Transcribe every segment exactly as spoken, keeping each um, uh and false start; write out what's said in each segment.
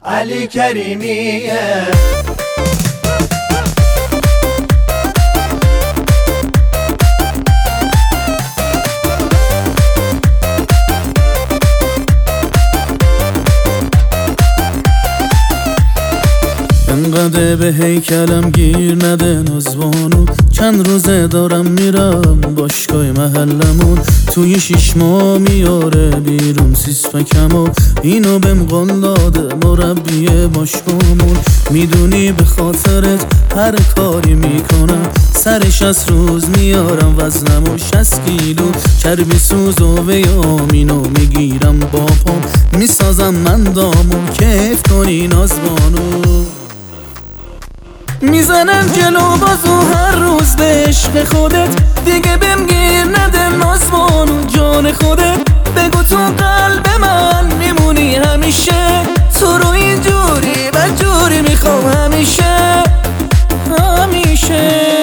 علی کریمیه. انقدر به هیکلم گیر نده نازبانو، چند روزه دارم میرم باشگاه محلمون، توی شیش ماه میاره بیرون سیسپکمو، اینو بهم قول داده مربی باشگاهمون. میدونی به خاطرت هر کاری میکنم، سر شصت روز میارم وزنمو شصت کیلو، چربی سوز و ویامینو میگیرم با پام، میسازم من دامو کیف کنی نازبانو. میزنم جلو بازو هر روز به عشق خودت، دیگه بهم گیر نده نازبانو جان خودت. بگو تو قلب من میمونی همیشه، تو رو اینجوری بدجوری میخوام همیشه همیشه.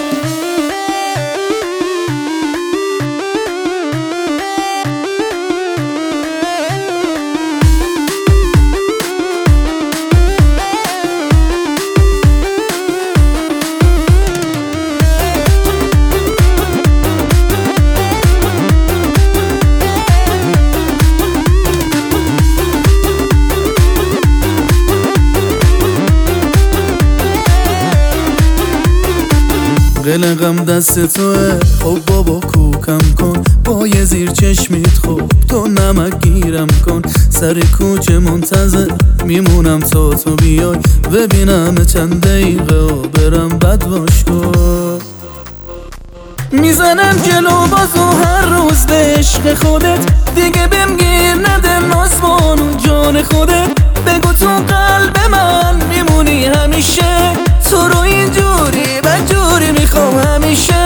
قلقم دست توه، خب بابا کوکم کن با یه زیر چشمیت، خب تو نمک گیرم کن، سر کوچه منتظر میمونم تا تو بیای، ببینم چند دقیقه و برم بد باش کن. میزنم جلو بازو هر روز به عشق خودت، دیگه بهم گیر نده نازبانو جان خودت. بگو تو قلب من میمونی همیشه، تو رو اینجوری بدجوری میخوام همیشه